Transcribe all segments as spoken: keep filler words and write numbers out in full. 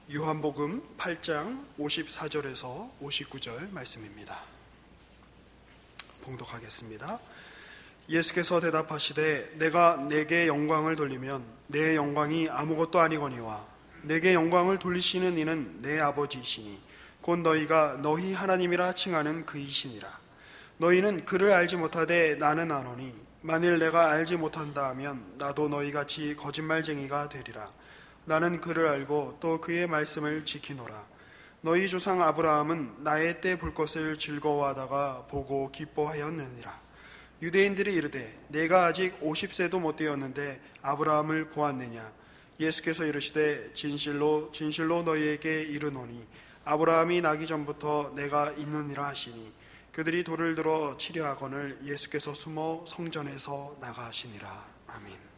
요한복음 팔 장 오십사 절에서 오십구 절 말씀입니다. 봉독하겠습니다. 예수께서 대답하시되 내가 내게 영광을 돌리면 내 영광이 아무것도 아니거니와 내게 영광을 돌리시는 이는 내 아버지이시니 곧 너희가 너희 하나님이라 칭하는 그이시니라. 너희는 그를 알지 못하되 나는 아노니 만일 내가 알지 못한다 하면 나도 너희같이 거짓말쟁이가 되리라. 나는 그를 알고 또 그의 말씀을 지키노라. 너희 조상 아브라함은 나의 때 볼 것을 즐거워하다가 보고 기뻐하였느니라. 유대인들이 이르되 내가 아직 오십 세도 못 되었는데 아브라함을 보았느냐. 예수께서 이르시되 진실로 진실로 너희에게 이르노니 아브라함이 나기 전부터 내가 있느니라 하시니 그들이 돌을 들어 치려 하거늘 예수께서 숨어 성전에서 나가시니라. 아멘.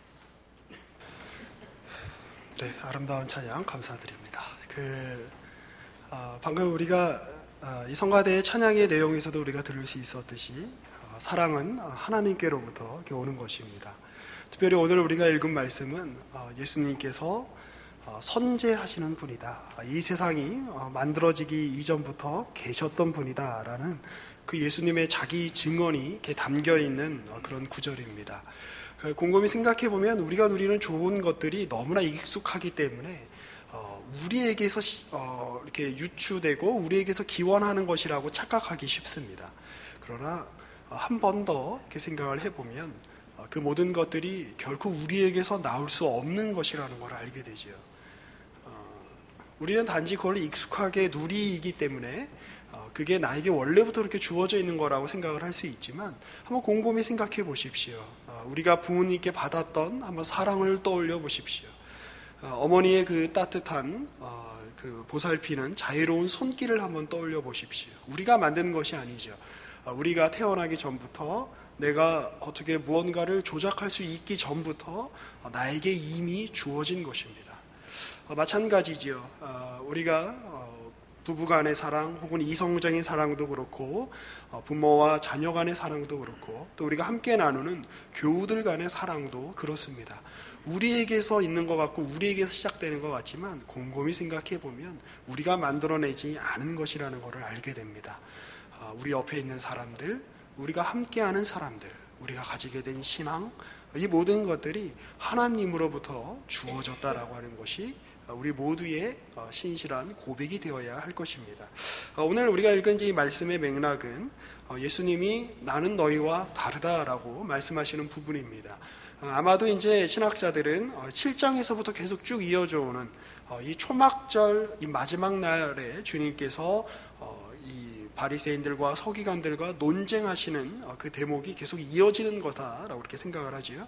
네, 아름다운 찬양 감사드립니다. 그 어, 방금 우리가 어, 이 성가대의 찬양의 내용에서도 우리가 들을 수 있었듯이 어, 사랑은 하나님께로부터 이렇게 오는 것입니다. 특별히 오늘 우리가 읽은 말씀은 어, 예수님께서 어, 선제하시는 분이다. 이 세상이 어, 만들어지기 이전부터 계셨던 분이다라는 그 예수님의 자기 증언이 이렇게 담겨 있는 어, 그런 구절입니다. 곰곰이 생각해보면 우리가 누리는 좋은 것들이 너무나 익숙하기 때문에 어, 우리에게서 어, 이렇게 유추되고 우리에게서 기원하는 것이라고 착각하기 쉽습니다. 그러나 어, 한 번 더 이렇게 생각을 해보면 어, 그 모든 것들이 결코 우리에게서 나올 수 없는 것이라는 걸 알게 되죠. 어, 우리는 단지 그걸 익숙하게 누리기 때문에 그게 나에게 원래부터 그렇게 주어져 있는 거라고 생각을 할 수 있지만 한번 곰곰이 생각해 보십시오. 우리가 부모님께 받았던 한번 사랑을 떠올려 보십시오. 어머니의 그 따뜻한 그 보살피는 자유로운 손길을 한번 떠올려 보십시오. 우리가 만든 것이 아니죠. 우리가 태어나기 전부터 내가 어떻게 무언가를 조작할 수 있기 전부터 나에게 이미 주어진 것입니다. 마찬가지죠. 우리가 부부간의 사랑 혹은 이성적인 사랑도 그렇고 부모와 자녀 간의 사랑도 그렇고 또 우리가 함께 나누는 교우들 간의 사랑도 그렇습니다. 우리에게서 있는 것 같고 우리에게서 시작되는 것 같지만 곰곰이 생각해 보면 우리가 만들어내지 않은 것이라는 것을 알게 됩니다. 우리 옆에 있는 사람들, 우리가 함께하는 사람들, 우리가 가지게 된 신앙, 이 모든 것들이 하나님으로부터 주어졌다라고 하는 것이 우리 모두의 신실한 고백이 되어야 할 것입니다. 오늘 우리가 읽은 이 말씀의 맥락은 예수님이 나는 너희와 다르다라고 말씀하시는 부분입니다. 아마도 이제 신학자들은 칠 장에서부터 계속 쭉 이어져 오는 이 초막절 이 마지막 날에 주님께서 이 바리새인들과 서기관들과 논쟁하시는 그 대목이 계속 이어지는 거다라고 이렇게 생각을 하지요.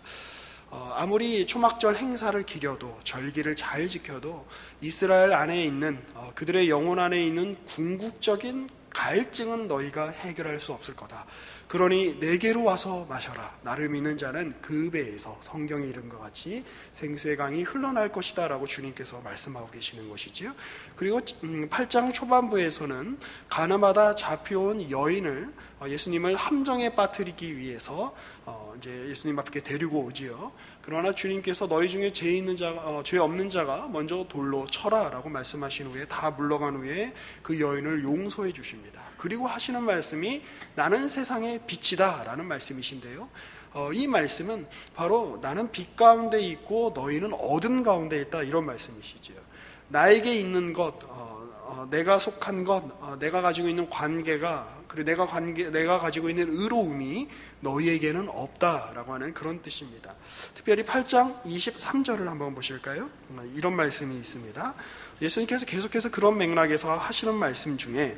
아무리 초막절 행사를 기려도 절기를 잘 지켜도 이스라엘 안에 있는 그들의 영혼 안에 있는 궁극적인 갈증은 너희가 해결할 수 없을 거다. 그러니 내게로 와서 마셔라. 나를 믿는 자는 그 배에서 성경이 이른 것 같이 생수의 강이 흘러날 것이다 라고 주님께서 말씀하고 계시는 것이지요. 그리고 팔 장 초반부에서는 가나마다 잡혀온 여인을 예수님을 함정에 빠뜨리기 위해서 이제 예수님 앞에 데리고 오지요. 그러나 주님께서 너희 중에 죄 있는 자가 어, 죄 없는 자가 먼저 돌로 쳐라라고 말씀하신 후에 다 물러간 후에 그 여인을 용서해 주십니다. 그리고 하시는 말씀이 나는 세상의 빛이다라는 말씀이신데요. 어, 이 말씀은 바로 나는 빛 가운데 있고 너희는 어둠 가운데 있다 이런 말씀이시죠. 나에게 있는 것, 어, 어, 내가 속한 것, 어, 내가 가지고 있는 관계가 그리고 내가 관계, 내가 가지고 있는 의로움이 너희에게는 없다라고 하는 그런 뜻입니다. 특별히 팔 장 이십삼 절을 한번 보실까요? 이런 말씀이 있습니다. 예수님께서 계속해서 그런 맥락에서 하시는 말씀 중에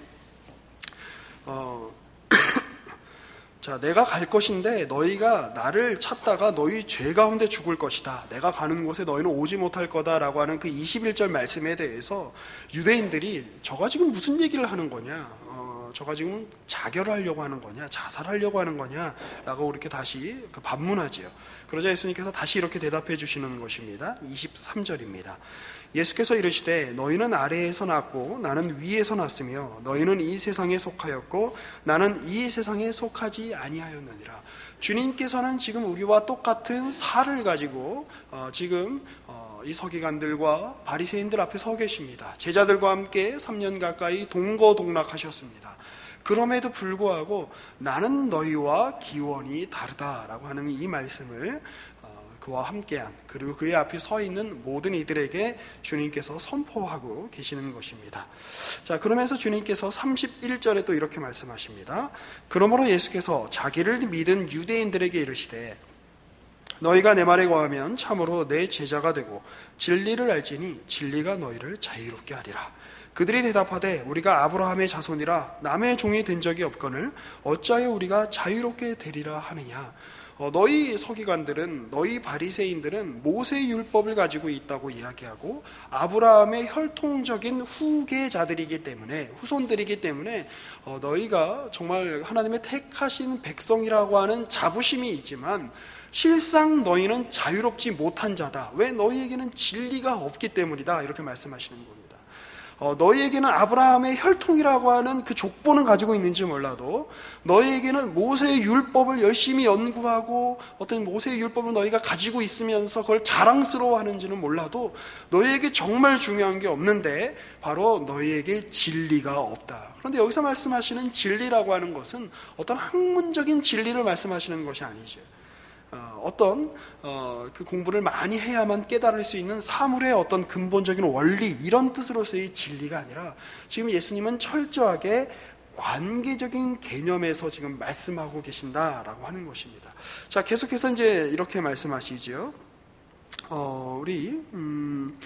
어, 자, 내가 갈 것인데 너희가 나를 찾다가 너희 죄 가운데 죽을 것이다. 내가 가는 곳에 너희는 오지 못할 거다라고 하는 그 이십일 절 말씀에 대해서 유대인들이 저가 지금 무슨 얘기를 하는 거냐? 어, 저가 지금 자결하려고 하는 거냐? 자살하려고 하는 거냐? 라고 이렇게 다시 그 반문하지요. 그러자 예수님께서 다시 이렇게 대답해 주시는 것입니다. 이십삼 절입니다. 예수께서 이르시되 너희는 아래에서 났고 나는 위에서 났으며 너희는 이 세상에 속하였고 나는 이 세상에 속하지 아니하였느니라. 주님께서는 지금 우리와 똑같은 살을 가지고 어, 지금 어, 이 서기관들과 바리새인들 앞에 서 계십니다. 제자들과 함께 삼 년 가까이 동거동락하셨습니다. 그럼에도 불구하고 나는 너희와 기원이 다르다라고 하는 이 말씀을 그와 함께한, 그리고 그의 앞에 서 있는 모든 이들에게 주님께서 선포하고 계시는 것입니다. 자, 그러면서 주님께서 삼십일 절에 또 이렇게 말씀하십니다. 그러므로 예수께서 자기를 믿은 유대인들에게 이르시되 너희가 내 말에 거하면 참으로 내 제자가 되고 진리를 알지니 진리가 너희를 자유롭게 하리라. 그들이 대답하되 우리가 아브라함의 자손이라 남의 종이 된 적이 없거늘 어찌하여 우리가 자유롭게 되리라 하느냐. 어, 너희 서기관들은, 너희 바리새인들은 모세의 율법을 가지고 있다고 이야기하고 아브라함의 혈통적인 후계자들이기 때문에, 후손들이기 때문에 어, 너희가 정말 하나님의 택하신 백성이라고 하는 자부심이 있지만 실상 너희는 자유롭지 못한 자다. 왜? 너희에게는 진리가 없기 때문이다. 이렇게 말씀하시는 겁니다. 어, 너희에게는 아브라함의 혈통이라고 하는 그 족보는 가지고 있는지 몰라도 너희에게는 모세의 율법을 열심히 연구하고 어떤 모세의 율법을 너희가 가지고 있으면서 그걸 자랑스러워하는지는 몰라도 너희에게 정말 중요한 게 없는데 바로 너희에게 진리가 없다. 그런데 여기서 말씀하시는 진리라고 하는 것은 어떤 학문적인 진리를 말씀하시는 것이 아니죠. 어, 어떤 어, 그 공부를 많이 해야만 깨달을 수 있는 사물의 어떤 근본적인 원리, 이런 뜻으로서의 진리가 아니라 지금 예수님은 철저하게 관계적인 개념에서 지금 말씀하고 계신다라고 하는 것입니다. 자, 계속해서 이제 이렇게 말씀하시죠. 어, 우리 음,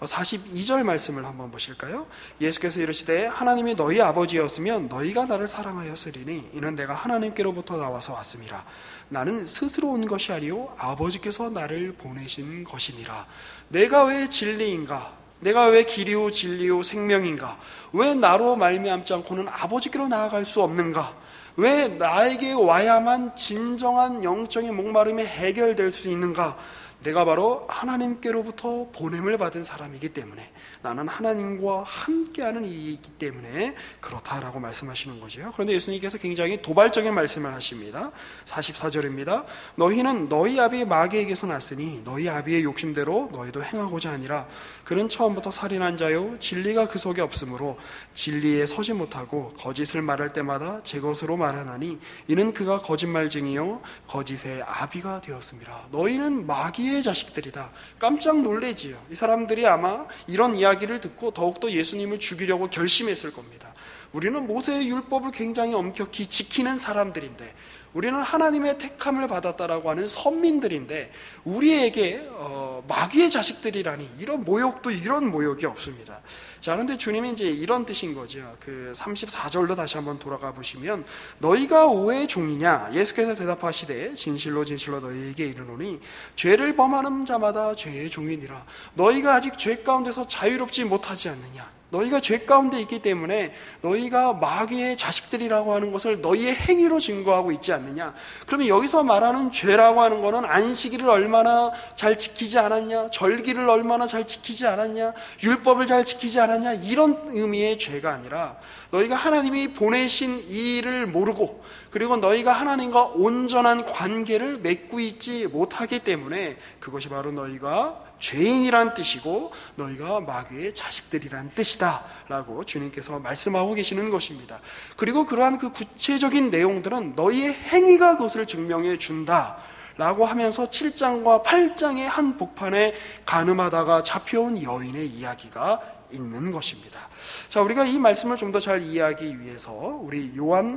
사십이 절 말씀을 한번 보실까요? 예수께서 이르시되 하나님이 너희 아버지였으면 너희가 나를 사랑하였으리니 이는 내가 하나님께로부터 나와서 왔음이라. 나는 스스로 온 것이 아니요 아버지께서 나를 보내신 것이니라. 내가 왜 진리인가? 내가 왜 길이요 진리요 생명인가? 왜 나로 말미암지 않고는 아버지께로 나아갈 수 없는가? 왜 나에게 와야만 진정한 영적인 목마름이 해결될 수 있는가? 내가 바로 하나님께로부터 보냄을 받은 사람이기 때문에, 나는 하나님과 함께하는 이이기 때문에 그렇다라고 말씀하시는 거죠. 그런데 예수님께서 굉장히 도발적인 말씀을 하십니다. 사십사 절입니다. 너희는 너희 아비 마귀에게서 났으니 너희 아비의 욕심대로 너희도 행하고자 하니라. 그는 처음부터 살인한 자요 진리가 그 속에 없으므로 진리에 서지 못하고 거짓을 말할 때마다 제 것으로 말하나니 이는 그가 거짓말쟁이요 거짓의 아비가 되었습니다. 너희는 마귀의 자식들이다. 깜짝 놀래지요. 이 사람들이 아마 이런 이야기를 듣고 더욱더 예수님을 죽이려고 결심했을 겁니다. 우리는 모세의 율법을 굉장히 엄격히 지키는 사람들인데, 우리는 하나님의 택함을 받았다라고 하는 선민들인데 우리에게 어, 마귀의 자식들이라니, 이런 모욕도 이런 모욕이 없습니다. 자, 그런데 주님이 이제 이런 뜻인 거죠. 그 삼십사 절로 다시 한번 돌아가 보시면 너희가 오해의 종이냐? 예수께서 대답하시되 진실로 진실로 너희에게 이르노니 죄를 범하는 자마다 죄의 종이니라. 너희가 아직 죄 가운데서 자유롭지 못하지 않느냐? 너희가 죄 가운데 있기 때문에 너희가 마귀의 자식들이라고 하는 것을 너희의 행위로 증거하고 있지 않느냐? 그러면 여기서 말하는 죄라고 하는 것은 안식일을 얼마나 잘 지키지 않았냐? 절기를 얼마나 잘 지키지 않았냐? 율법을 잘 지키지 않았냐? 이런 의미의 죄가 아니라 너희가 하나님이 보내신 이 일을 모르고, 그리고 너희가 하나님과 온전한 관계를 맺고 있지 못하기 때문에 그것이 바로 너희가 죄인이란 뜻이고 너희가 마귀의 자식들이란 뜻이다 라고 주님께서 말씀하고 계시는 것입니다. 그리고 그러한 그 구체적인 내용들은 너희의 행위가 그것을 증명해 준다 라고 하면서 칠 장과 팔 장의 한 복판에 가늠하다가 잡혀온 여인의 이야기가 있는 것입니다. 자, 우리가 이 말씀을 좀 더 잘 이해하기 위해서 우리 요한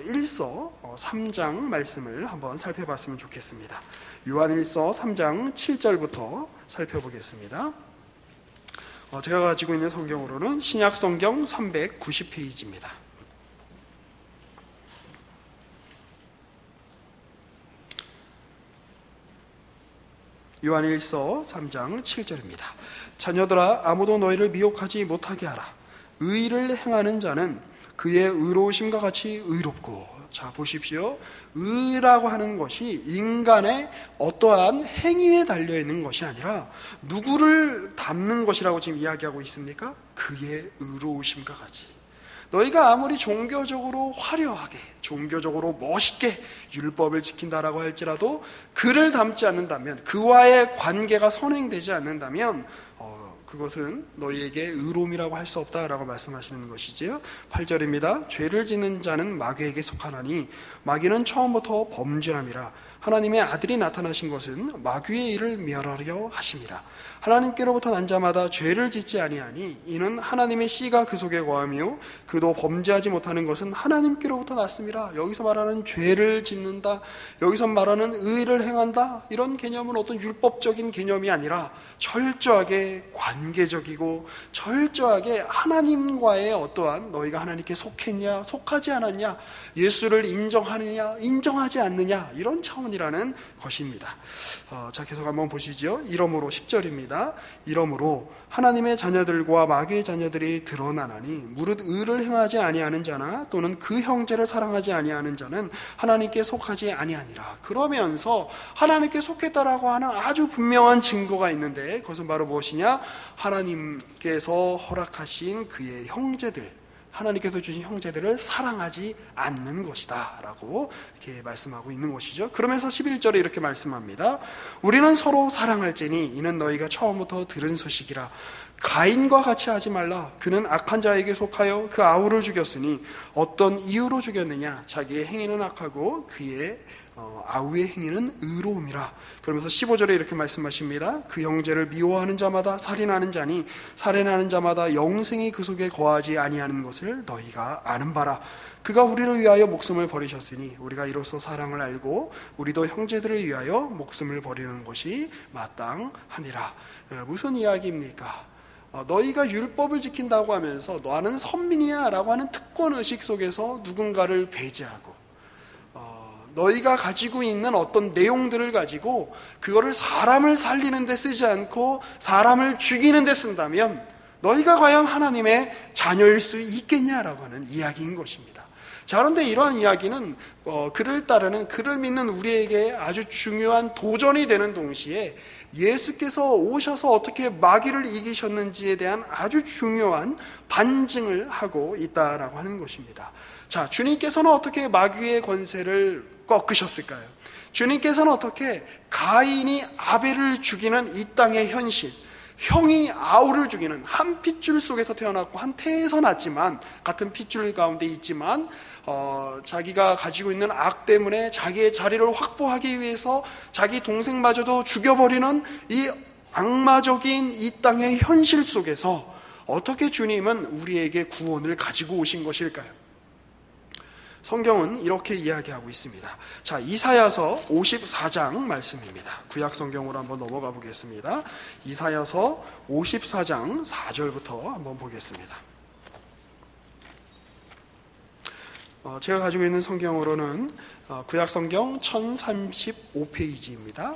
일서 삼 장 말씀을 한번 살펴봤으면 좋겠습니다. 요한 일서 삼 장 칠 절부터 살펴보겠습니다. 제가 가지고 있는 성경으로는 신약 성경 삼백구십 페이지입니다. 요한 일서 삼 장 칠 절입니다. 자녀들아, 아무도 너희를 미혹하지 못하게 하라. 의를 행하는 자는 그의 의로우심과 같이 의롭고. 자, 보십시오. 의라고 하는 것이 인간의 어떠한 행위에 달려있는 것이 아니라 누구를 닮는 것이라고 지금 이야기하고 있습니까? 그의 의로우심과 같이. 너희가 아무리 종교적으로 화려하게, 종교적으로 멋있게 율법을 지킨다라고 할지라도 그를 닮지 않는다면, 그와의 관계가 선행되지 않는다면 어, 그것은 너희에게 의로움이라고 할 수 없다라고 말씀하시는 것이지요. 팔 절입니다. 죄를 짓는 자는 마귀에게 속하나니 마귀는 처음부터 범죄함이라. 하나님의 아들이 나타나신 것은 마귀의 일을 멸하려 하심이라. 하나님께로부터 난 자마다 죄를 짓지 아니하니 이는 하나님의 씨가 그 속에 거하며 그도 범죄하지 못하는 것은 하나님께로부터 났음이라. 여기서 말하는 죄를 짓는다, 여기서 말하는 의를 행한다, 이런 개념은 어떤 율법적인 개념이 아니라 철저하게 관계적이고 철저하게 하나님과의 어떠한, 너희가 하나님께 속했냐 속하지 않았냐, 예수를 인정하느냐 인정하지 않느냐, 이런 차원이라는 것입니다. 어, 자, 계속 한번 보시죠. 이러므로 십 절입니다. 이러므로 하나님의 자녀들과 마귀의 자녀들이 드러나나니 무릇 의를 행하지 아니하는 자나 또는 그 형제를 사랑하지 아니하는 자는 하나님께 속하지 아니하니라. 그러면서 하나님께 속했다라고 하는 아주 분명한 증거가 있는데, 그것은 바로 무엇이냐? 하나님께서 허락하신 그의 형제들, 하나님께서 주신 형제들을 사랑하지 않는 것이다 라고 이렇게 말씀하고 있는 것이죠. 그러면서 십일 절에 이렇게 말씀합니다. 우리는 서로 사랑할지니 이는 너희가 처음부터 들은 소식이라. 가인과 같이 하지 말라. 그는 악한 자에게 속하여 그 아우를 죽였으니 어떤 이유로 죽였느냐? 자기의 행위는 악하고 그의 어, 아우의 행위는 의로움이라. 그러면서 십오 절에 이렇게 말씀하십니다. 그 형제를 미워하는 자마다 살인하는 자니 살인하는 자마다 영생이 그 속에 거하지 아니하는 것을 너희가 아는 바라. 그가 우리를 위하여 목숨을 버리셨으니 우리가 이로써 사랑을 알고 우리도 형제들을 위하여 목숨을 버리는 것이 마땅하니라. 무슨 이야기입니까? 어, 너희가 율법을 지킨다고 하면서 너는 선민이야 라고 하는 특권의식 속에서 누군가를 배제하고, 너희가 가지고 있는 어떤 내용들을 가지고 그거를 사람을 살리는 데 쓰지 않고 사람을 죽이는 데 쓴다면 너희가 과연 하나님의 자녀일 수 있겠냐라고 하는 이야기인 것입니다. 자, 그런데 이러한 이야기는 어, 그를 따르는, 그를 믿는 우리에게 아주 중요한 도전이 되는 동시에 예수께서 오셔서 어떻게 마귀를 이기셨는지에 대한 아주 중요한 반증을 하고 있다라고 하는 것입니다. 자, 주님께서는 어떻게 마귀의 권세를 꺾으셨을까요? 주님께서는 어떻게 가인이 아벨을 죽이는 이 땅의 현실, 형이 아우를 죽이는, 한 핏줄 속에서 태어났고 한 태에서 났지만, 같은 핏줄 가운데 있지만 어, 자기가 가지고 있는 악 때문에 자기의 자리를 확보하기 위해서 자기 동생마저도 죽여버리는 이 악마적인 이 땅의 현실 속에서 어떻게 주님은 우리에게 구원을 가지고 오신 것일까요? 성경은 이렇게 이야기하고 있습니다. 자, 이사야서 오십사 장 말씀입니다. 구약 성경으로 한번 넘어가 보겠습니다. 이사야서 오십사 장 사 절부터 한번 보겠습니다. 어, 제가 가지고 있는 성경으로는 어, 구약 성경 천삼십오 페이지입니다.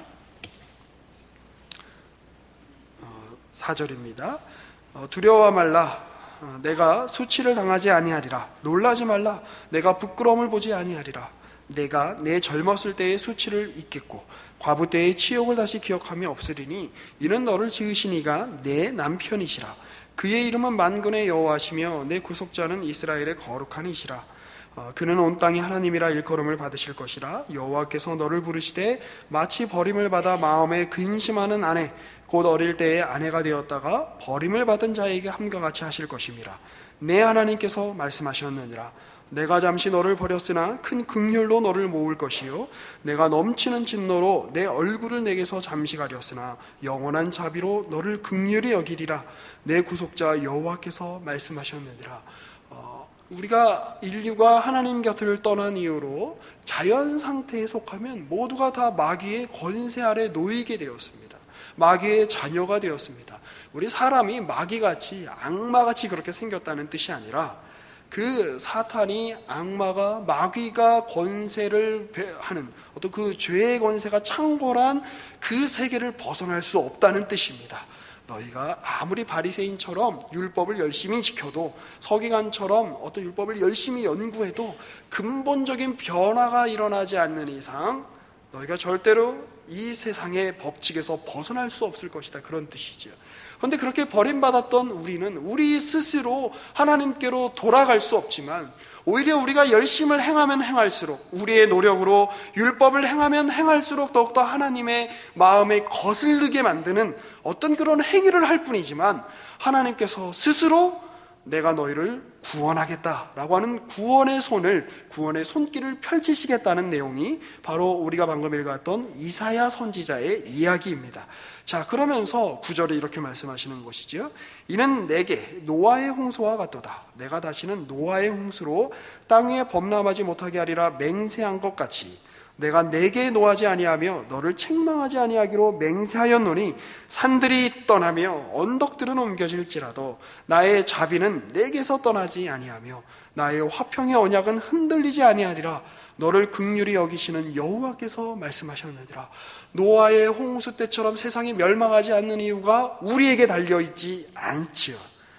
어, 사 절입니다. 어, 두려워 말라. 내가 수치를 당하지 아니하리라. 놀라지 말라. 내가 부끄러움을 보지 아니하리라. 내가 내 젊었을 때의 수치를 잊겠고 과부 때의 치욕을 다시 기억함이 없으리니 이는 너를 지으신 이가 내 남편이시라. 그의 이름은 만군의 여호와시며 내 구속자는 이스라엘의 거룩한 이시라. 어, 그는 온 땅이 하나님이라 일컬음을 받으실 것이라. 여호와께서 너를 부르시되 마치 버림을 받아 마음에 근심하는 아내, 곧 어릴 때에 아내가 되었다가 버림을 받은 자에게 함과 같이 하실 것임이라. 내 하나님께서 말씀하셨느니라. 내가 잠시 너를 버렸으나 큰 긍휼로 너를 모을 것이요 내가 넘치는 진노로 내 얼굴을 내게서 잠시 가렸으나 영원한 자비로 너를 긍휼히 여기리라. 내 구속자 여호와께서 말씀하셨느니라. 어, 우리가 인류가 하나님 곁을 떠난 이후로 자연 상태에 속하면 모두가 다 마귀의 권세 아래 놓이게 되었습니다. 마귀의 자녀가 되었습니다. 우리 사람이 마귀같이 악마같이 그렇게 생겼다는 뜻이 아니라 그 사탄이, 악마가, 마귀가 권세를 하는 어떤 그 죄의 권세가 창궐한 그 세계를 벗어날 수 없다는 뜻입니다. 너희가 아무리 바리새인처럼 율법을 열심히 지켜도, 서기관처럼 어떤 율법을 열심히 연구해도 근본적인 변화가 일어나지 않는 이상 너희가 절대로 이 세상의 법칙에서 벗어날 수 없을 것이다, 그런 뜻이죠. 그런데 그렇게 버림받았던 우리는 우리 스스로 하나님께로 돌아갈 수 없지만 오히려 우리가 열심을 행하면 행할수록, 우리의 노력으로 율법을 행하면 행할수록 더욱더 하나님의 마음에 거슬리게 만드는 어떤 그런 행위를 할 뿐이지만, 하나님께서 스스로 내가 너희를 구원하겠다라고 하는 구원의 손을, 구원의 손길을 펼치시겠다는 내용이 바로 우리가 방금 읽었던 이사야 선지자의 이야기입니다. 자, 그러면서 구절에 이렇게 말씀하시는 것이죠. 이는 내게 노아의 홍수와 같도다. 내가 다시는 노아의 홍수로 땅 위에 범람하지 못하게 하리라 맹세한 것 같이 내가 내게 노하지 아니하며 너를 책망하지 아니하기로 맹세하였노니 산들이 떠나며 언덕들은 옮겨질지라도 나의 자비는 내게서 떠나지 아니하며 나의 화평의 언약은 흔들리지 아니하리라. 너를 긍휼히 여기시는 여호와께서 말씀하셨느니라. 노아의 홍수 때처럼 세상이 멸망하지 않는 이유가 우리에게 달려있지 않지요.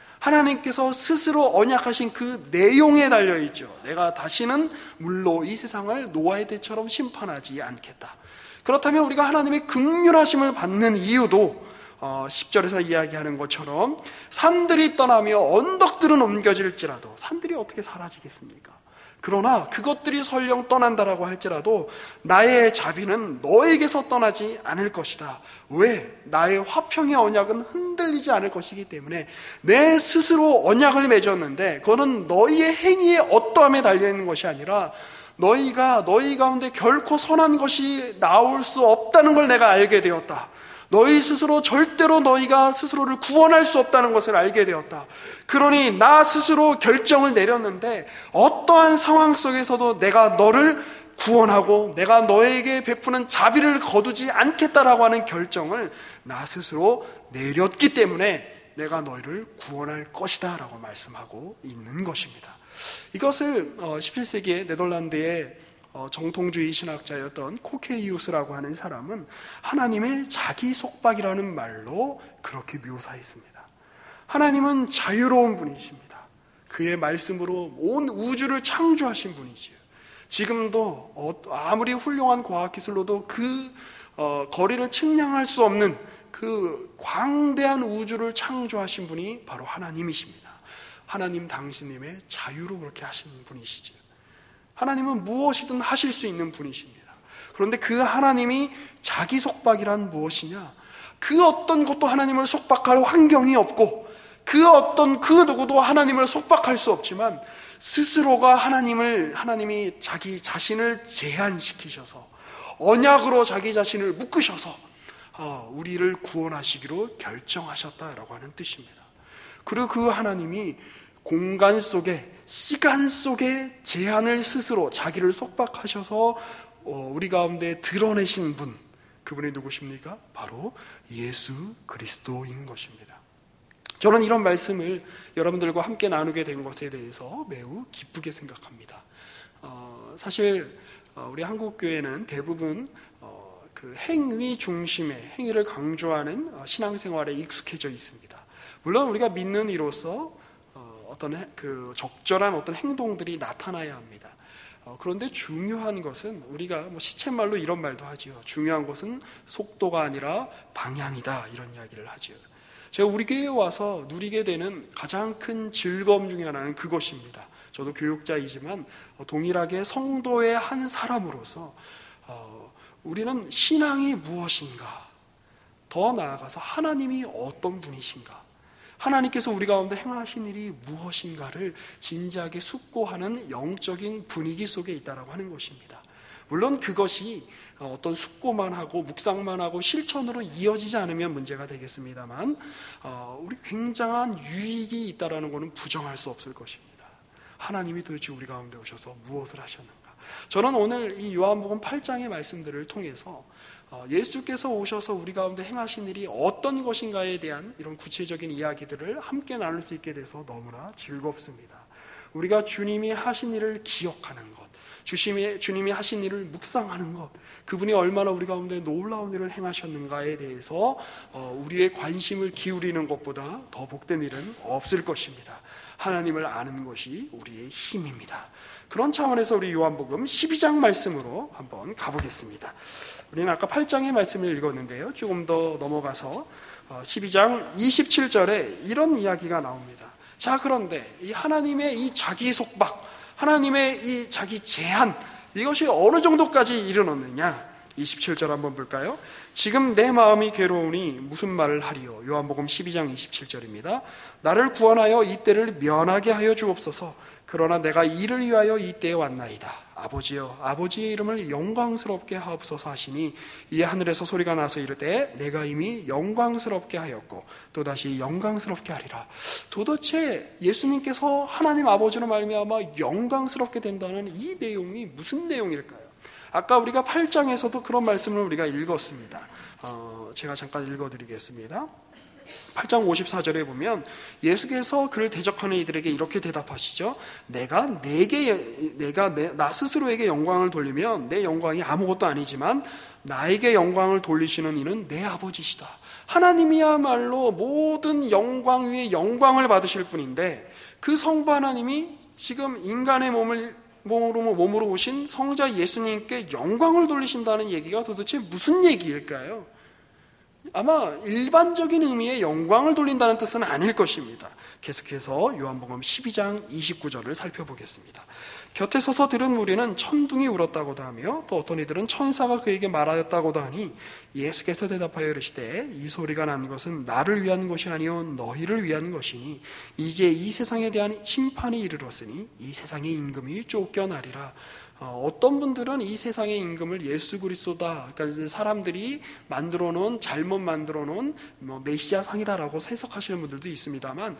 하나님께서 스스로 언약하신 그 내용에 달려있죠. 내가 다시는 물로 이 세상을 노아의 때처럼 심판하지 않겠다. 그렇다면 우리가 하나님의 긍휼하심을 받는 이유도 어, 십 절에서 이야기하는 것처럼 산들이 떠나며 언덕들은 옮겨질지라도, 산들이 어떻게 사라지겠습니까? 그러나 그것들이 설령 떠난다라고 할지라도 나의 자비는 너에게서 떠나지 않을 것이다. 왜? 나의 화평의 언약은 흔들리지 않을 것이기 때문에. 내 스스로 언약을 맺었는데 그거는 너희의 행위에 어떠함에 달려있는 것이 아니라 너희가 너희 가운데 결코 선한 것이 나올 수 없다는 걸 내가 알게 되었다. 너희 스스로 절대로 너희가 스스로를 구원할 수 없다는 것을 알게 되었다. 그러니 나 스스로 결정을 내렸는데 어떠한 상황 속에서도 내가 너를 구원하고 내가 너에게 베푸는 자비를 거두지 않겠다라고 하는 결정을 나 스스로 내렸기 때문에 내가 너희를 구원할 것이다 라고 말씀하고 있는 것입니다. 이것을 십칠 세기에 네덜란드의 정통주의 신학자였던 코케이우스라고 하는 사람은 하나님의 자기 속박이라는 말로 그렇게 묘사했습니다. 하나님은 자유로운 분이십니다. 그의 말씀으로 온 우주를 창조하신 분이지요. 지금도 아무리 훌륭한 과학기술로도 그 거리를 측량할 수 없는 그 광대한 우주를 창조하신 분이 바로 하나님이십니다. 하나님 당신님의 자유로 그렇게 하신 분이시죠. 하나님은 무엇이든 하실 수 있는 분이십니다. 그런데 그 하나님이 자기 속박이란 무엇이냐? 그 어떤 것도 하나님을 속박할 환경이 없고 그 어떤 그 누구도 하나님을 속박할 수 없지만 스스로가 하나님을, 하나님이 자기 자신을 제한시키셔서 언약으로 자기 자신을 묶으셔서 우리를 구원하시기로 결정하셨다라고 하는 뜻입니다. 그리고 그 하나님이 공간 속에, 시간 속에 제한을 스스로 자기를 속박하셔서 우리 가운데 드러내신 분, 그분이 누구십니까? 바로 예수 그리스도인 것입니다. 저는 이런 말씀을 여러분들과 함께 나누게 된 것에 대해서 매우 기쁘게 생각합니다. 어, 사실 우리 한국교회는 대부분 어, 그 행위 중심의, 행위를 강조하는 신앙생활에 익숙해져 있습니다. 물론 우리가 믿는 이로서 어, 어떤 해, 그 적절한 어떤 행동들이 나타나야 합니다. 어, 그런데 중요한 것은 우리가 뭐 시쳇말로 이런 말도 하지요. 중요한 것은 속도가 아니라 방향이다, 이런 이야기를 하죠. 제가 우리 교회에 와서 누리게 되는 가장 큰 즐거움 중에 하나는 그것입니다. 저도 교육자이지만 동일하게 성도의 한 사람으로서 어, 우리는 신앙이 무엇인가, 더 나아가서 하나님이 어떤 분이신가, 하나님께서 우리 가운데 행하신 일이 무엇인가를 진지하게 숙고하는 영적인 분위기 속에 있다라고 하는 것입니다. 물론 그것이 어떤 숙고만 하고 묵상만 하고 실천으로 이어지지 않으면 문제가 되겠습니다만 우리 굉장한 유익이 있다라는 것은 부정할 수 없을 것입니다. 하나님이 도대체 우리 가운데 오셔서 무엇을 하셨는가? 저는 오늘 이 요한복음 팔 장의 말씀들을 통해서 예수께서 오셔서 우리 가운데 행하신 일이 어떤 것인가에 대한 이런 구체적인 이야기들을 함께 나눌 수 있게 돼서 너무나 즐겁습니다. 우리가 주님이 하신 일을 기억하는 것, 주님이, 주님이 하신 일을 묵상하는 것, 그분이 얼마나 우리 가운데 놀라운 일을 행하셨는가에 대해서 우리의 관심을 기울이는 것보다 더 복된 일은 없을 것입니다. 하나님을 아는 것이 우리의 힘입니다. 그런 차원에서 우리 요한복음 십이 장 말씀으로 한번 가보겠습니다. 우리는 아까 팔 장의 말씀을 읽었는데요, 조금 더 넘어가서 십이 장 이십칠 절에 이런 이야기가 나옵니다. 자, 그런데 이 하나님의 이 자기 속박, 하나님의 이 자기 제한, 이것이 어느 정도까지 이르렀느냐? 이십칠 절 한번 볼까요? 지금 내 마음이 괴로우니 무슨 말을 하리요? 요한복음 십이 장 이십칠 절입니다. 나를 구원하여 이 때를 면하게 하여 주옵소서. 그러나 내가 이를 위하여 이 때에 왔나이다. 아버지여, 아버지의 이름을 영광스럽게 하옵소서 하시니 이에 하늘에서 소리가 나서 이르되 내가 이미 영광스럽게 하였고 또다시 영광스럽게 하리라. 도대체 예수님께서 하나님 아버지로 말미암아 영광스럽게 된다는 이 내용이 무슨 내용일까요? 아까 우리가 팔 장에서도 그런 말씀을 우리가 읽었습니다. 어, 제가 잠깐 읽어드리겠습니다. 팔 장 오십사 절에 보면 예수께서 그를 대적하는 이들에게 이렇게 대답하시죠. 내가 내게 내가 내, 나 스스로에게 영광을 돌리면 내 영광이 아무것도 아니지만 나에게 영광을 돌리시는 이는 내 아버지시다. 하나님이야말로 모든 영광 위에 영광을 받으실 분인데 그 성부 하나님이 지금 인간의 몸을 몸으로, 몸으로 오신 성자 예수님께 영광을 돌리신다는 얘기가 도대체 무슨 얘기일까요? 아마 일반적인 의미의 영광을 돌린다는 뜻은 아닐 것입니다. 계속해서 요한복음 십이 장 이십구 절을 살펴보겠습니다. 곁에 서서 들은 무리는 천둥이 울었다고도 하며 또 어떤 이들은 천사가 그에게 말하였다고도 하니 예수께서 대답하여 이르시되 이 소리가 난 것은 나를 위한 것이 아니요 너희를 위한 것이니 이제 이 세상에 대한 심판이 이르렀으니 이 세상의 임금이 쫓겨나리라. 어떤 분들은 이 세상의 임금을 예수 그리스도다, 그러니까 사람들이 만들어 놓은 잘못 만들어 놓은 뭐 메시아상이다라고 해석하시는 분들도 있습니다만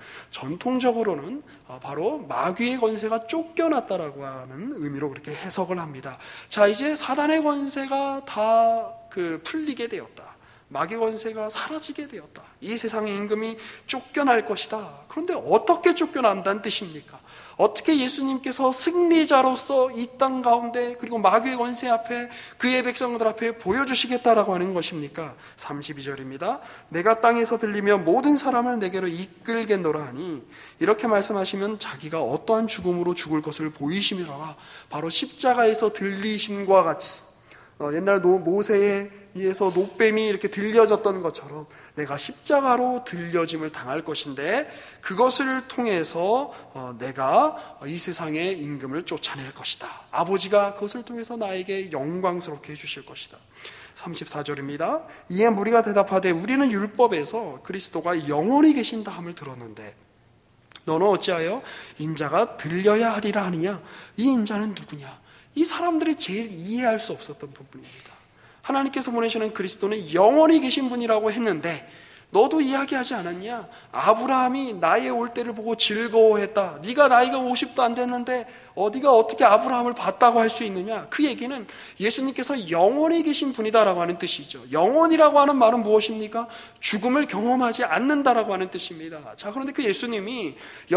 전통적으로는 바로 마귀의 권세가 쫓겨났다라고 하는 의미로 그렇게 해석을 합니다. 자, 이제 사단의 권세가 다 그 풀리게 되었다. 마귀 권세가 사라지게 되었다. 이 세상의 임금이 쫓겨날 것이다. 그런데 어떻게 쫓겨난다는 뜻입니까? 어떻게 예수님께서 승리자로서 이 땅 가운데 그리고 마귀의 권세 앞에 그의 백성들 앞에 보여주시겠다라고 하는 것입니까? 삼십이 절입니다. 내가 땅에서 들리며 모든 사람을 내게로 이끌겠노라 하니 이렇게 말씀하시면 자기가 어떠한 죽음으로 죽을 것을 보이심이라. 바로 십자가에서 들리심과 같이 어, 옛날 노, 모세에 의해서 노뱀이 이렇게 들려졌던 것처럼 내가 십자가로 들려짐을 당할 것인데 그것을 통해서 어, 내가 이 세상의 임금을 쫓아낼 것이다. 아버지가 그것을 통해서 나에게 영광스럽게 해주실 것이다. 삼십사 절입니다. 이에 무리가 대답하되 우리는 율법에서 그리스도가 영원히 계신다 함을 들었는데 너는 어찌하여 인자가 들려야 하리라 하느냐? 이 인자는 누구냐? 이 사람들이 제일 이해할 수 없었던 부분입니다. 하나님께서 보내시는 그리스도는 영원히 계신 분이라고 했는데 너도 이야기하지 않았냐? 아브라함이 나의 올 때를 보고 즐거워했다. 네가 나이가 오십도 안 됐는데 어디가 어떻게 아브라함을 봤다고 할 수 있느냐? 그 얘기는 예수님께서 영원히 계신 분이다라고 하는 뜻이죠. 영원이라고 하는 말은 무엇입니까? 죽음을 경험하지 않는다라고 하는 뜻입니다. 자, 그런데 그 예수님이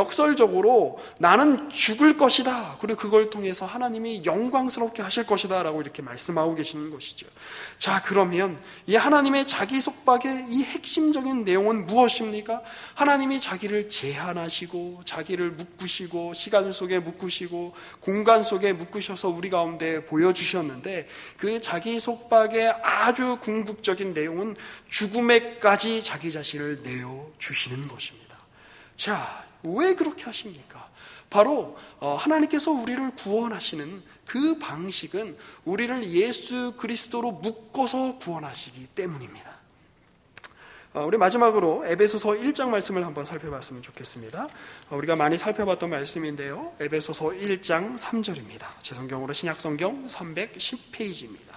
역설적으로 나는 죽을 것이다. 그리고 그걸 통해서 하나님이 영광스럽게 하실 것이다 라고 이렇게 말씀하고 계시는 것이죠. 자, 그러면 이 하나님의 자기 속박의 이 핵심적인 내용은 무엇입니까? 하나님이 자기를 제한하시고 자기를 묶으시고 시간 속에 묶으시고 공간 속에 묶으셔서 우리 가운데 보여주셨는데 그 자기 속박의 아주 궁극적인 내용은 죽음에까지 자기 자신을 내어주시는 것입니다. 자, 왜 그렇게 하십니까? 바로 하나님께서 우리를 구원하시는 그 방식은 우리를 예수 그리스도로 묶어서 구원하시기 때문입니다. 우리 마지막으로 에베소서 일 장 말씀을 한번 살펴봤으면 좋겠습니다. 우리가 많이 살펴봤던 말씀인데요. 에베소서 일 장 삼 절입니다. 제 성경으로 신약성경 삼백십 페이지입니다.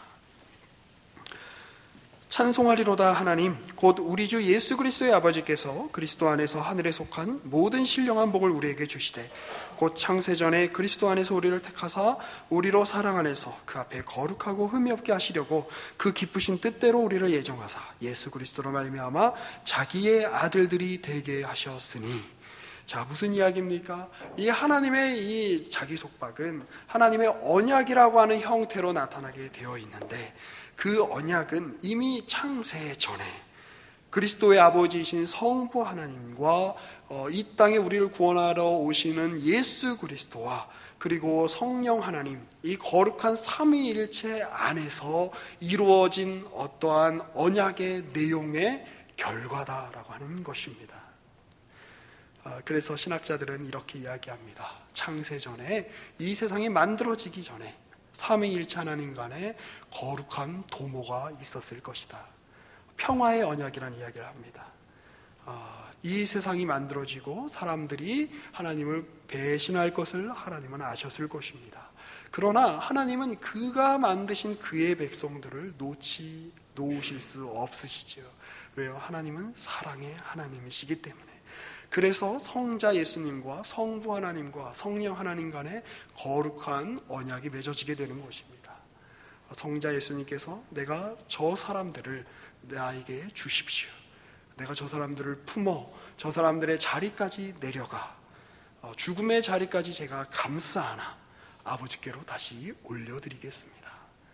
찬송하리로다 하나님 곧 우리 주 예수 그리스도의 아버지께서 그리스도 안에서 하늘에 속한 모든 신령한 복을 우리에게 주시되 곧 창세전에 그리스도 안에서 우리를 택하사 우리로 사랑 안에서 그 앞에 거룩하고 흠이 없게 하시려고 그 기쁘신 뜻대로 우리를 예정하사 예수 그리스도로 말미암아 자기의 아들들이 되게 하셨으니. 자, 무슨 이야기입니까? 이 하나님의 이 자기 속박은 하나님의 언약이라고 하는 형태로 나타나게 되어 있는데, 그 언약은 이미 창세 전에 그리스도의 아버지이신 성부 하나님과 이 땅에 우리를 구원하러 오시는 예수 그리스도와 그리고 성령 하나님, 이 거룩한 삼위일체 안에서 이루어진 어떠한 언약의 내용의 결과다라고 하는 것입니다. 그래서 신학자들은 이렇게 이야기합니다. 창세전에, 이 세상이 만들어지기 전에 삼위일체 하나님 간에 거룩한 도모가 있었을 것이다. 평화의 언약이라는 이야기를 합니다. 이 세상이 만들어지고 사람들이 하나님을 배신할 것을 하나님은 아셨을 것입니다. 그러나 하나님은 그가 만드신 그의 백성들을 놓치, 놓으실 수 없으시죠. 왜요? 하나님은 사랑의 하나님이시기 때문에. 그래서 성자 예수님과 성부 하나님과 성령 하나님 간에 거룩한 언약이 맺어지게 되는 것입니다. 성자 예수님께서 내가 저 사람들을 나에게 주십시오. 내가 저 사람들을 품어 저 사람들의 자리까지 내려가 죽음의 자리까지 제가 감싸안아 아버지께로 다시 올려드리겠습니다.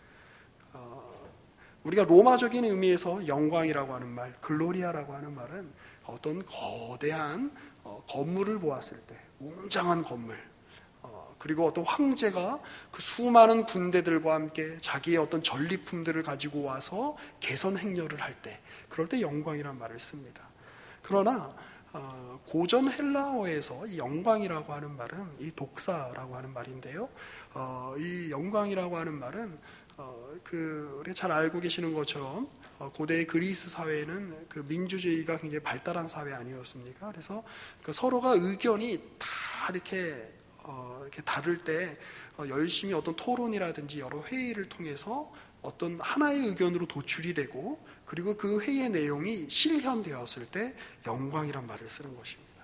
우리가 로마적인 의미에서 영광이라고 하는 말, 글로리아라고 하는 말은 어떤 거대한 건물을 보았을 때, 웅장한 건물, 그리고 어떤 황제가 그 수많은 군대들과 함께 자기의 어떤 전리품들을 가지고 와서 개선 행렬을 할 때, 그럴 때 영광이라는 말을 씁니다. 그러나 고전 헬라어에서 이 영광이라고 하는 말은 이 독사라고 하는 말인데요. 이 영광이라고 하는 말은 그 우리가 잘 알고 계시는 것처럼 고대 그리스 사회는 그 민주주의가 굉장히 발달한 사회 아니었습니까? 그래서 그 서로가 의견이 다 이렇게 어, 이렇게 다를 때 어, 열심히 어떤 토론이라든지 여러 회의를 통해서 어떤 하나의 의견으로 도출이 되고, 그리고 그 회의의 내용이 실현되었을 때 영광이란 말을 쓰는 것입니다.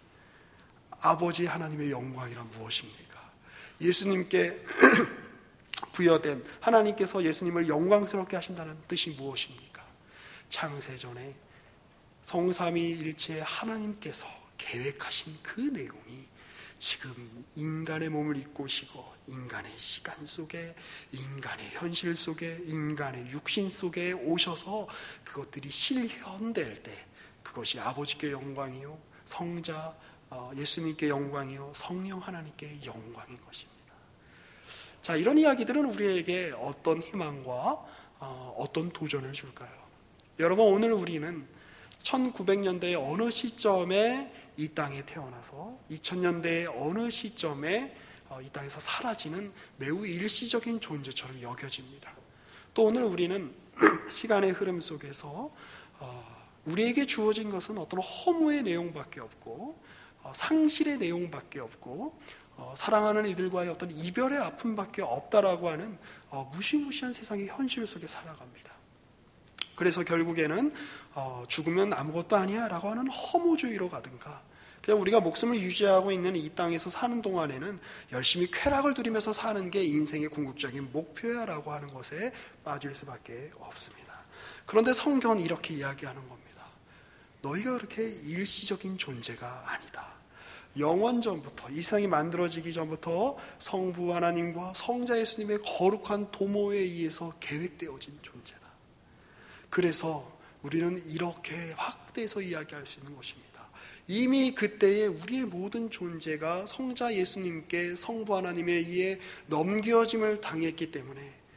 아버지 하나님의 영광이란 무엇입니까? 예수님께 부여된, 하나님께서 예수님을 영광스럽게 하신다는 뜻이 무엇입니까? 창세전에 성삼위일체 하나님께서 계획하신 그 내용이 지금 인간의 몸을 입고 오시고 인간의 시간 속에, 인간의 현실 속에, 인간의 육신 속에 오셔서 그것들이 실현될 때 그것이 아버지께 영광이요, 성자 예수님께 영광이요, 성령 하나님께 영광인 것입니다. 자, 이런 이야기들은 우리에게 어떤 희망과 어떤 도전을 줄까요? 여러분, 오늘 우리는 천구백 년대의 어느 시점에 이 땅에 태어나서 이천 년대의 어느 시점에 이 땅에서 사라지는 매우 일시적인 존재처럼 여겨집니다. 또 오늘 우리는 시간의 흐름 속에서 우리에게 주어진 것은 어떤 허무의 내용밖에 없고 상실의 내용밖에 없고 사랑하는 이들과의 어떤 이별의 아픔밖에 없다라고 하는 무시무시한 세상의 현실 속에 살아갑니다. 그래서 결국에는 어, 죽으면 아무것도 아니야 라고 하는 허무주의로 가든가, 그냥 우리가 목숨을 유지하고 있는 이 땅에서 사는 동안에는 열심히 쾌락을 누리면서 사는 게 인생의 궁극적인 목표야 라고 하는 것에 빠질 수밖에 없습니다. 그런데 성경은 이렇게 이야기하는 겁니다. 너희가 그렇게 일시적인 존재가 아니다. 영원전부터, 이 세상이 만들어지기 전부터 성부 하나님과 성자 예수님의 거룩한 도모에 의해서 계획되어진 존재다. 그래서 우리는 이렇게 확대해서 이야기할 수 있는 것입니다. 이미 그때에 우리의 모든 존재가 성자 예수님께, 성부 하나님에 의해 넘겨짐을 당했기 때문에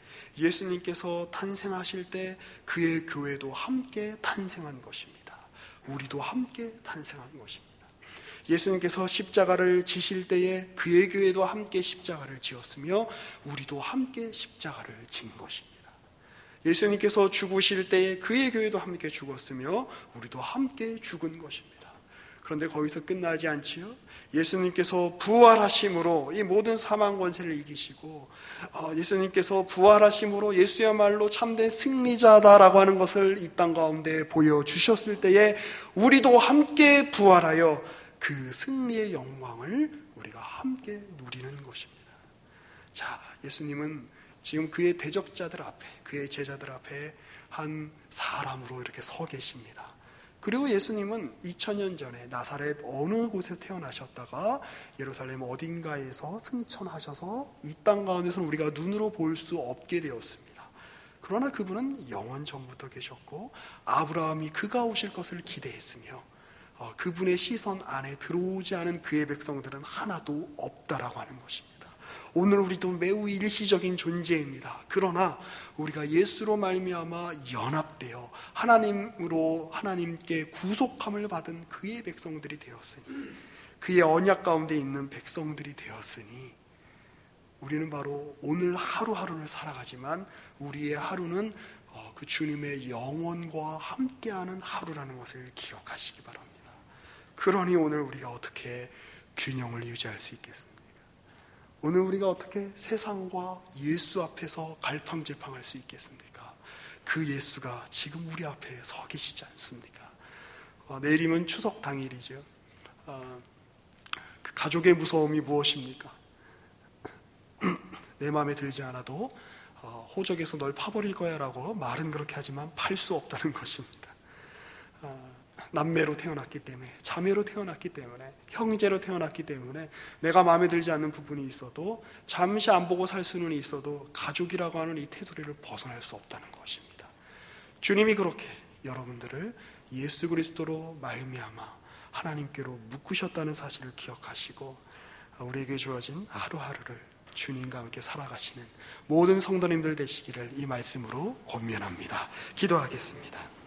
예수님께서 탄생하실 때 그의 교회도 함께 탄생한 것입니다. 우리도 함께 탄생한 것입니다. 예수님께서 십자가를 지실 때에 그의 교회도 함께 십자가를 지었으며 우리도 함께 십자가를 진 것입니다. 예수님께서 죽으실 때에 그의 교회도 함께 죽었으며 우리도 함께 죽은 것입니다. 그런데 거기서 끝나지 않지요. 예수님께서 부활하심으로 이 모든 사망 권세를 이기시고 예수님께서 부활하심으로 예수야말로 참된 승리자다라고 하는 것을 이 땅 가운데 보여주셨을 때에 우리도 함께 부활하여 그 승리의 영광을 우리가 함께 누리는 것입니다. 자, 예수님은 지금 그의 대적자들 앞에, 그의 제자들 앞에 한 사람으로 이렇게 서 계십니다. 그리고 예수님은 이천 년 전에 나사렛 어느 곳에 태어나셨다가 예루살렘 어딘가에서 승천하셔서 이 땅 가운데서는 우리가 눈으로 볼 수 없게 되었습니다. 그러나 그분은 영원 전부터 계셨고 아브라함이 그가 오실 것을 기대했으며 어, 그분의 시선 안에 들어오지 않은 그의 백성들은 하나도 없다라고 하는 것입니다. 오늘 우리도 매우 일시적인 존재입니다. 그러나 우리가 예수로 말미암아 연합되어 하나님으로 하나님께 구속함을 받은 그의 백성들이 되었으니, 그의 언약 가운데 있는 백성들이 되었으니 우리는 바로 오늘 하루하루를 살아가지만 우리의 하루는 그 주님의 영원과 함께하는 하루라는 것을 기억하시기 바랍니다. 그러니 오늘 우리가 어떻게 균형을 유지할 수 있겠습니까? 오늘 우리가 어떻게 세상과 예수 앞에서 갈팡질팡할 수 있겠습니까? 그 예수가 지금 우리 앞에 서 계시지 않습니까? 어, 내일이면 추석 당일이죠. 어, 그 가족의 무서움이 무엇입니까? 내 마음에 들지 않아도 어, 호적에서 널 파버릴 거야 라고 말은 그렇게 하지만 팔 수 없다는 것입니다. 어, 남매로 태어났기 때문에, 자매로 태어났기 때문에, 형제로 태어났기 때문에 내가 마음에 들지 않는 부분이 있어도, 잠시 안 보고 살 수는 있어도 가족이라고 하는 이 테두리를 벗어날 수 없다는 것입니다. 주님이 그렇게 여러분들을 예수 그리스도로 말미암아 하나님께로 묶으셨다는 사실을 기억하시고 우리에게 주어진 하루하루를 주님과 함께 살아가시는 모든 성도님들 되시기를 이 말씀으로 권면합니다. 기도하겠습니다.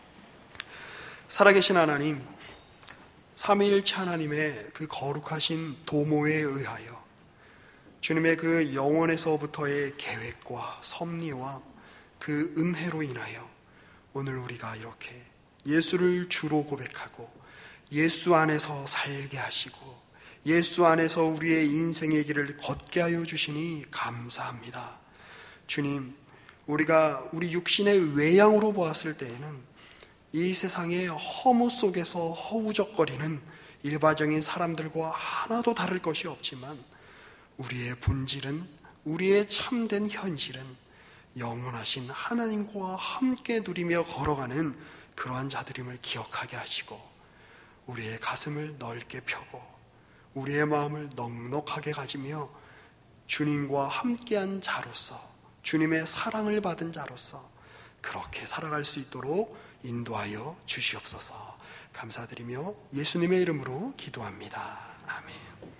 살아계신 하나님, 삼위일체 하나님의 그 거룩하신 도모에 의하여 주님의 그 영원에서부터의 계획과 섭리와 그 은혜로 인하여 오늘 우리가 이렇게 예수를 주로 고백하고 예수 안에서 살게 하시고 예수 안에서 우리의 인생의 길을 걷게 하여 주시니 감사합니다. 주님, 우리가 우리 육신의 외양으로 보았을 때에는 이 세상의 허무 속에서 허우적거리는 일반적인 사람들과 하나도 다를 것이 없지만 우리의 본질은, 우리의 참된 현실은 영원하신 하나님과 함께 누리며 걸어가는 그러한 자들임을 기억하게 하시고 우리의 가슴을 넓게 펴고 우리의 마음을 넉넉하게 가지며 주님과 함께한 자로서, 주님의 사랑을 받은 자로서 그렇게 살아갈 수 있도록 인도하여 주시옵소서. 감사드리며 예수님의 이름으로 기도합니다. 아멘.